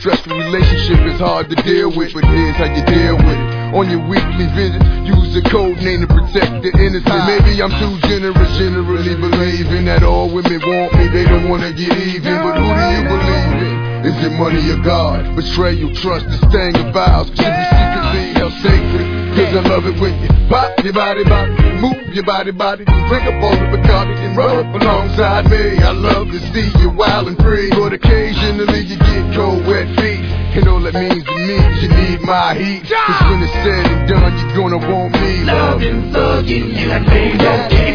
stressful relationship is hard to deal with, but here's how you deal with it. On your weekly visits, use a code name to protect the innocent. Maybe I'm too generous, generally believing that all women want me, they don't wanna get even. But who do you believe in? Is it money or God? Betrayal, trust, this thing of vows should be secretly held sacred. Cause I love it when you pop your body, move your body, drink up all the Bacardi and rub up alongside me. I love to see you wild and free, but occasionally you get cold, wet feet. And all that means to me is you need my heat. Cause when it's said and done, you're gonna want me. Loving, thugging, you and me,